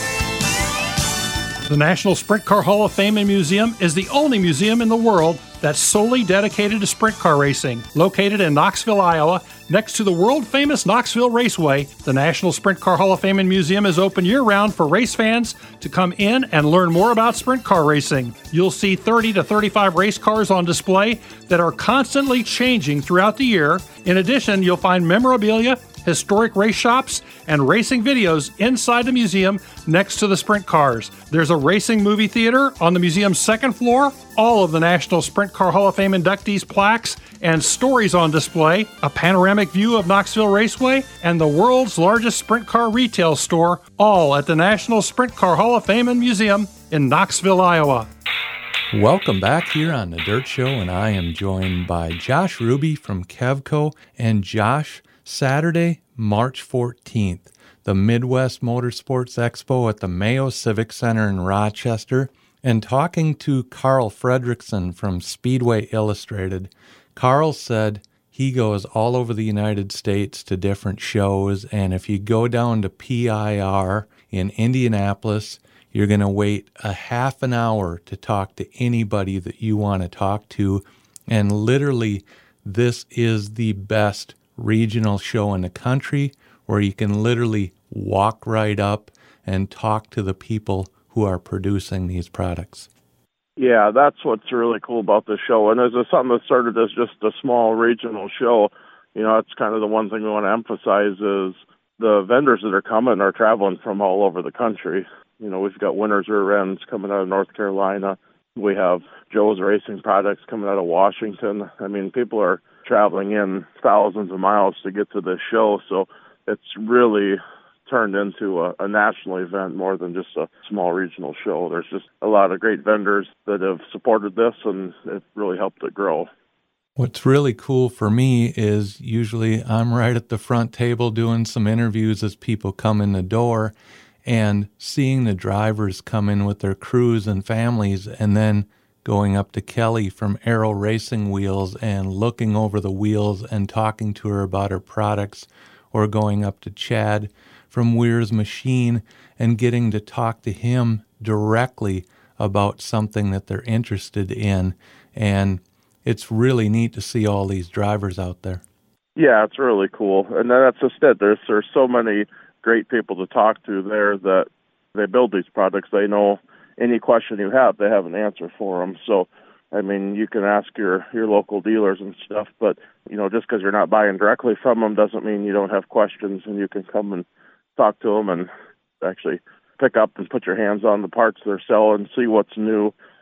The National Sprint Car Hall of Fame and Museum is the only museum in the world that's solely dedicated to sprint car racing. Located in Knoxville, Iowa, next to the world-famous Knoxville Raceway, the National Sprint Car Hall of Fame and Museum is open year-round for race fans to come in and learn more about sprint car racing. You'll see thirty to thirty-five race cars on display that are constantly changing throughout the year. In addition, you'll find memorabilia, historic race shops, and racing videos inside the museum next to the sprint cars. There's a racing movie theater on the museum's second floor, all of the National Sprint Car Hall of Fame inductees' plaques and stories on display, a panoramic view of Knoxville Raceway, and the world's largest sprint car retail store, all at the National Sprint Car Hall of Fame and Museum in Knoxville, Iowa. Welcome back here on The Dirt Show, and I am joined by Josh Ruby from Kevco. And Josh, Saturday, March fourteenth, the Midwest Motorsports Expo at the Mayo Civic Center in Rochester, and talking to Carl Fredrickson from Speedway Illustrated. Carl said he goes all over the United States to different shows, and if you go down to P I R in Indianapolis, you're going to wait a half an hour to talk to anybody that you want to talk to, and literally this is the best regional show in the country where you can literally walk right up and talk to the people who are producing these products. Yeah, that's what's really cool about this show. And as a, something that started as just a small regional show, you know, it's kind of the one thing we want to emphasize is the vendors that are coming are traveling from all over the country. You know, we've got Winners Rear Ends coming out of North Carolina. We have Joe's Racing Products coming out of Washington. I mean, people are traveling in thousands of miles to get to this show, so it's really turned into a, a national event more than just a small regional show. There's just a lot of great vendors that have supported this, and it really helped it grow. What's really cool for me is usually I'm right at the front table doing some interviews as people come in the door, and seeing the drivers come in with their crews and families, and then going up to Kelly from Aero Racing Wheels and looking over the wheels and talking to her about her products, or going up to Chad from Weir's Machine and getting to talk to him directly about something that they're interested in. And it's really neat to see all these drivers out there. Yeah, it's really cool. And that's just it. There's, there's so many great people to talk to there that they build these products. They know any question you have, they have an answer for them. So, I mean, you can ask your, your local dealers and stuff, but, you know, just because you're not buying directly from them doesn't mean you don't have questions, and you can come and talk to them and actually pick up and put your hands on the parts they're selling, see what's new.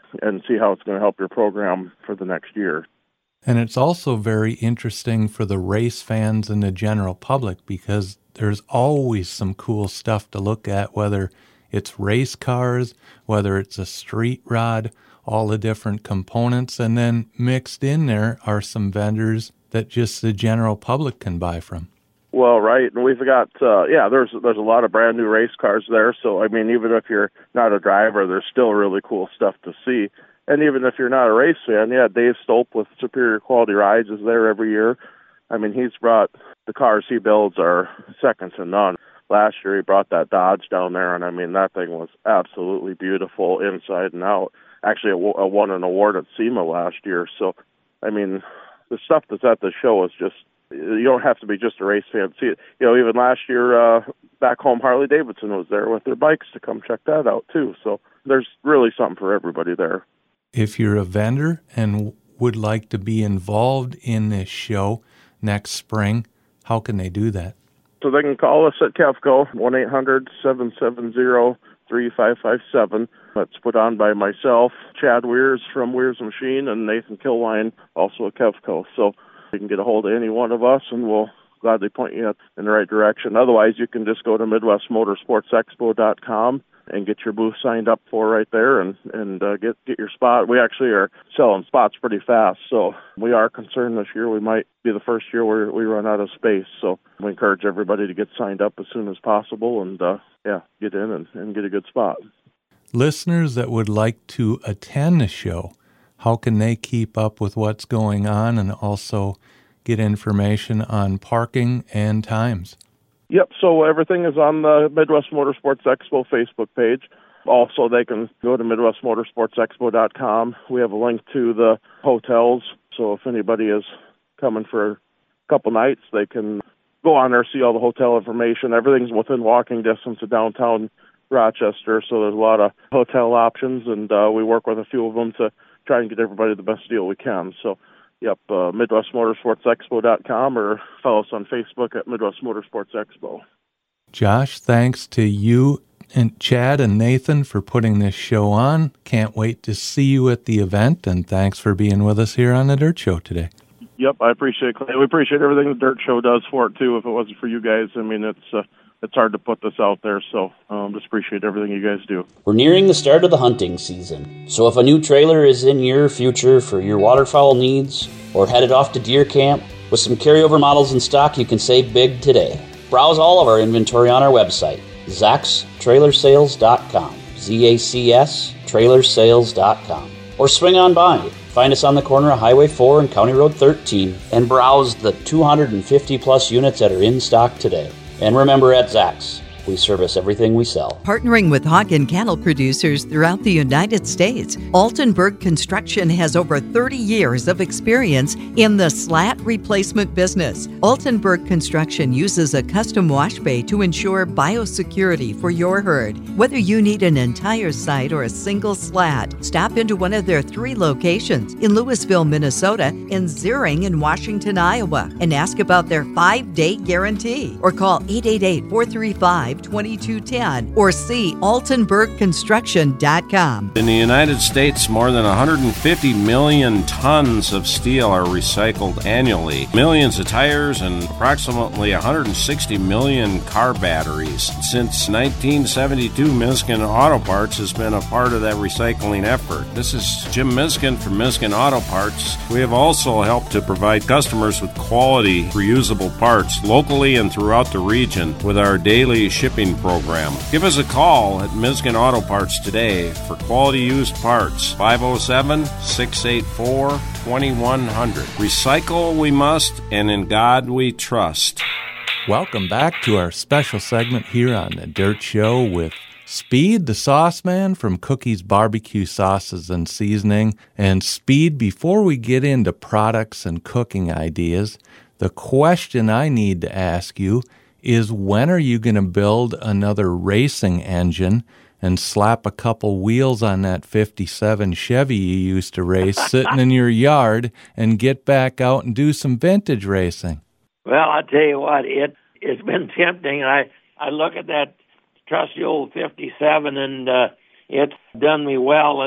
and see how it's going to help your program for the next year. And it's also very interesting for the race fans and the general public because there's always some cool stuff to look at, whether it's race cars, whether it's a street rod, all the different components, and then mixed in there are some vendors that just the general public can buy from. Well, right, and we've got, uh, yeah, there's there's a lot of brand new race cars there, so, I mean, even if you're not a driver, there's still really cool stuff to see. And even if you're not a race fan, yeah, Dave Stolp with Superior Quality Rides is there every year. I mean, he's brought, the cars he builds are second to none. Last year he brought that Dodge down there, and I mean, that thing was absolutely beautiful inside and out. Actually, it won an award at SEMA last year. So, I mean, the stuff that's at the show is just, you don't have to be just a race fan to see it. You know, even last year, uh, back home, Harley-Davidson was there with their bikes to come check that out, too. So there's really something for everybody there. If you're a vendor and would like to be involved in this show next spring, how can they do that? So they can call us at Kevco, one eight hundred, seven seven zero, three five five seven. That's put on by myself, Chad Weirs from Weirs Machine, and Nathan Kilwine, also at Kevco. So you can get a hold of any one of us, and we'll gladly point you in the right direction. Otherwise, you can just go to Midwest Motorsports Expo dot com and get your booth signed up for right there and, and uh, get get your spot. We actually are selling spots pretty fast, so we are concerned this year we might be the first year where we run out of space. So we encourage everybody to get signed up as soon as possible and, uh, yeah, get in and, and get a good spot. Listeners that would like to attend the show, how can they keep up with what's going on and also get information on parking and times? Yep, so everything is on the Midwest Motorsports Expo Facebook page. Also, they can go to Midwest Motorsports Expo dot com. We have a link to the hotels, so if anybody is coming for a couple nights, they can go on there, see all the hotel information. Everything's within walking distance of downtown Rochester, so there's a lot of hotel options, and uh, we work with a few of them to try and get everybody the best deal we can. So, yep, uh, Midwest Motorsports Expo dot com or follow us on Facebook at Midwest Motorsports Expo. Josh, thanks to you and Chad and Nathan for putting this show on. Can't wait to see you at the event, and thanks for being with us here on the Dirt Show today. Yep, I appreciate it. We appreciate everything the Dirt Show does for it, too. If it wasn't for you guys, I mean, it's uh, it's hard to put this out there, so um, just appreciate everything you guys do. We're nearing the start of the hunting season, so if a new trailer is in your future for your waterfowl needs or headed off to deer camp, with some carryover models in stock, you can save big today. Browse all of our inventory on our website, Zacs Trailer Sales dot com, Z A C S Trailer Sales dot com, or swing on by. Find us on the corner of Highway four and County Road thirteen and browse the two hundred fifty plus units that are in stock today. And remember, at Zacs, we service everything we sell. Partnering with hog and cattle producers throughout the United States, Altenburg Construction has over thirty years of experience in the slat replacement business. Altenburg Construction uses a custom wash bay to ensure biosecurity for your herd. Whether you need an entire site or a single slat, stop into one of their three locations in Louisville, Minnesota, and Ziering in Washington, Iowa, and ask about their five-day guarantee, or call eight eight eight, four three five, two two one zero or see Altenburg Construction dot com. In the United States, more than one hundred fifty million tons of steel are recycled annually, millions of tires, and approximately one hundred sixty million car batteries. Since nineteen seventy-two, Miskin Auto Parts has been a part of that recycling effort. This is Jim Miskin from Miskin Auto Parts. We have also helped to provide customers with quality, reusable parts locally and throughout the region with our daily shipping program. Give us a call at Miskin Auto Parts today for quality used parts. five oh seven, six eight four, two one zero zero. Recycle we must, and in God we trust. Welcome back to our special segment here on The Dirt Show with Speed, the sauce man from Cookie's Barbecue Sauces and Seasoning. And Speed, before we get into products and cooking ideas, the question I need to ask you is, when are you going to build another racing engine and slap a couple wheels on that fifty-seven Chevy you used to race sitting in your yard and get back out and do some vintage racing? Well, I tell you what, it, it's been tempting. I, I look at that trusty old fifty-seven, and uh, it's done me well. And,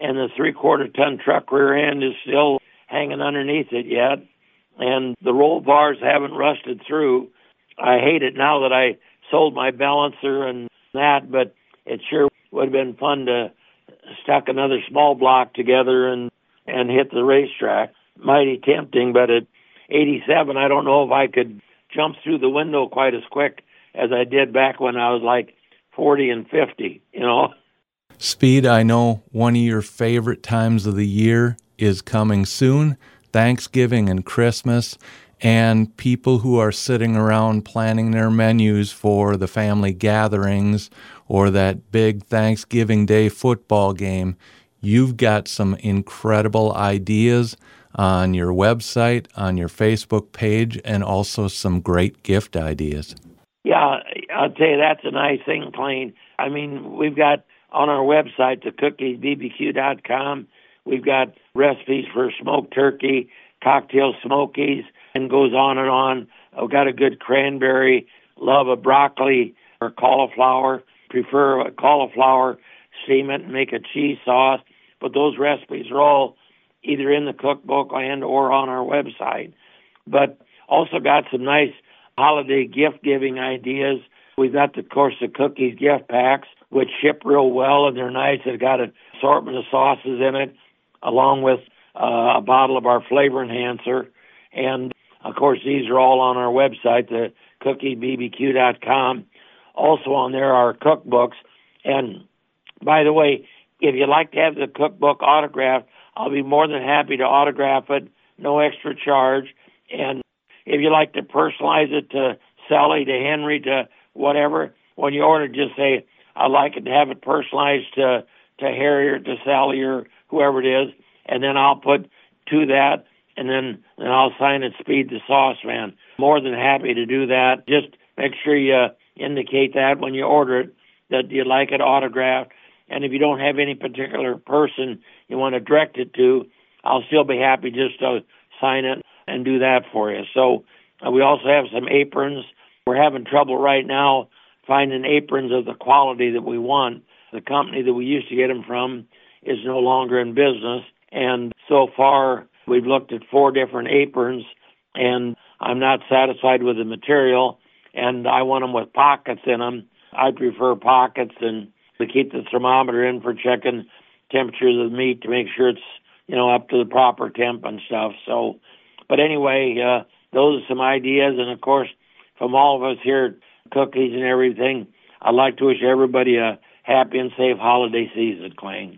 and the three-quarter ton truck rear end is still hanging underneath it yet, and the roll bars haven't rusted through. I hate it now that I sold my balancer and that, but it sure would have been fun to stuck another small block together and, and hit the racetrack. Mighty tempting, but at eighty-seven, I don't know if I could jump through the window quite as quick as I did back when I was like forty and fifty, you know. Speed, I know one of your favorite times of the year is coming soon, Thanksgiving and Christmas, and people who are sitting around planning their menus for the family gatherings or that big Thanksgiving Day football game. You've got some incredible ideas on your website, on your Facebook page, and also some great gift ideas. Yeah, I'll tell you, that's a nice thing, Clayne. I mean, we've got on our website, the cookies b b q dot com, we've got recipes for smoked turkey, cocktail smokies, and goes on and on. I've got a good cranberry, love a broccoli or cauliflower, prefer a cauliflower, steam it and make a cheese sauce. But those recipes are all either in the cookbook and or on our website. But also got some nice holiday gift-giving ideas. We've got, of course, the cookies gift packs, which ship real well, and they're nice. They've got an assortment of sauces in it, along with uh, a bottle of our flavor enhancer. And, of course, these are all on our website, the cookies b b q dot com. Also on there are cookbooks. And, by the way, if you'd like to have the cookbook autographed, I'll be more than happy to autograph it, no extra charge. And if you like to personalize it to Sally, to Henry, to whatever, when you order, just say, I'd like it to have it personalized to, to Harry or to Sally or whoever it is, and then I'll put to that, and then, then I'll sign it, Speed the Sauce Man. More than happy to do that. Just make sure you indicate that when you order it, that you'd like it autographed. And if you don't have any particular person you want to direct it to, I'll still be happy just to sign it and do that for you. So uh, we also have some aprons. We're having trouble right now finding aprons of the quality that we want. The company that we used to get them from is no longer in business. And so far, we've looked at four different aprons, and I'm not satisfied with the material, and I want them with pockets in them. I prefer pockets, and to keep the thermometer in for checking temperatures of the meat to make sure it's, you know, up to the proper temp and stuff. So, but anyway, uh, those are some ideas. And of course, from all of us here at Cookies and everything, I'd like to wish everybody a happy and safe holiday season, Clayne.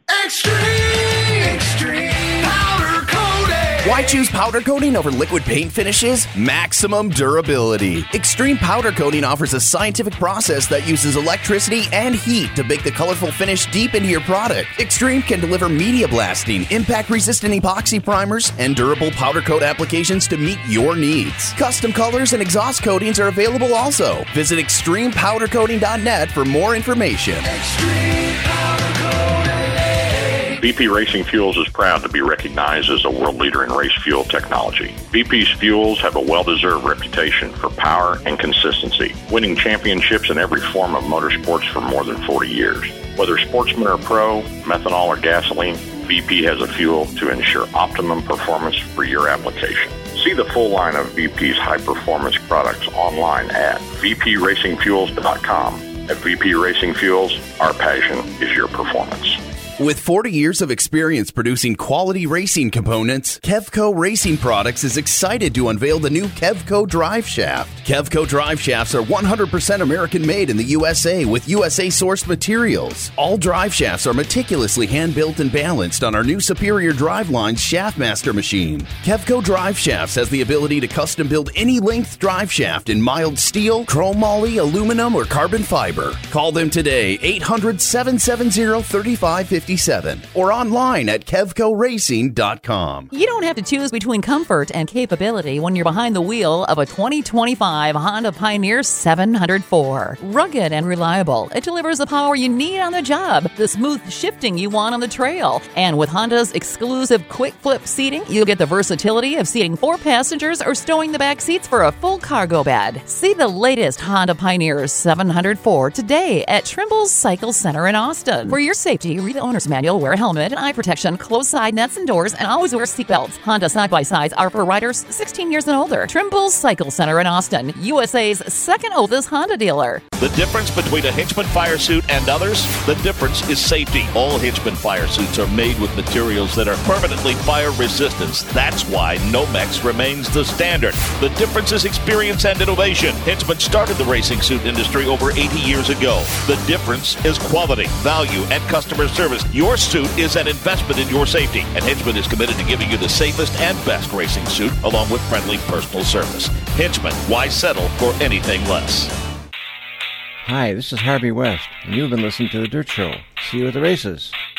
Extreme, extreme powder coating. Why choose powder coating over liquid paint finishes? Maximum durability. Extreme Powder Coating offers a scientific process that uses electricity and heat to bake the colorful finish deep into your product. Extreme can deliver media blasting, impact-resistant epoxy primers, and durable powder coat applications to meet your needs. Custom colors and exhaust coatings are available also. Visit extreme powder coating dot net for more information. Extreme powder coating. V P Racing Fuels is proud to be recognized as a world leader in race fuel technology. V P's fuels have a well-deserved reputation for power and consistency, winning championships in every form of motorsports for more than forty years. Whether sportsman or pro, methanol or gasoline, V P has a fuel to ensure optimum performance for your application. See the full line of V P's high-performance products online at v p racing fuels dot com. At V P Racing Fuels, our passion is your performance. With forty years of experience producing quality racing components, Kevco Racing Products is excited to unveil the new Kevco Drive Shaft. Kevco Drive Shafts are one hundred percent American-made in the U S A with U S A-sourced materials. All drive shafts are meticulously hand-built and balanced on our new Superior Drivelines Shaftmaster machine. Kevco Drive Shafts has the ability to custom-build any length drive shaft in mild steel, chrome moly, aluminum, or carbon fiber. Call them today, eight hundred, seven seven zero, three five five seven, or online at kevco racing dot com. You don't have to choose between comfort and capability when you're behind the wheel of a twenty twenty-five Honda Pioneer seven oh four. Rugged and reliable, it delivers the power you need on the job, the smooth shifting you want on the trail. And with Honda's exclusive quick flip seating, you'll get the versatility of seating four passengers or stowing the back seats for a full cargo bed. See the latest Honda Pioneer seven oh four store today at Trimble's Cycle Center in Austin. For your safety, read the owner's manual, wear a helmet and eye protection, close side nets and doors, and always wear seatbelts. Honda side-by-sides are for riders sixteen years and older. Trimble's Cycle Center in Austin, U S A's second oldest Honda dealer. The difference between a Hinchman fire suit and others? The difference is safety. All Hinchman fire suits are made with materials that are permanently fire resistant. That's why Nomex remains the standard. The difference is experience and innovation. Hinchman started the racing suit industry over eighty years ago. The difference is quality, value, and customer service. Your suit is an investment in your safety, and Hinchman is committed to giving you the safest and best racing suit along with friendly personal service. Hinchman, why settle for anything less? Hi, this is Harvey West, and you've been listening to The Dirt Show. See you at the races.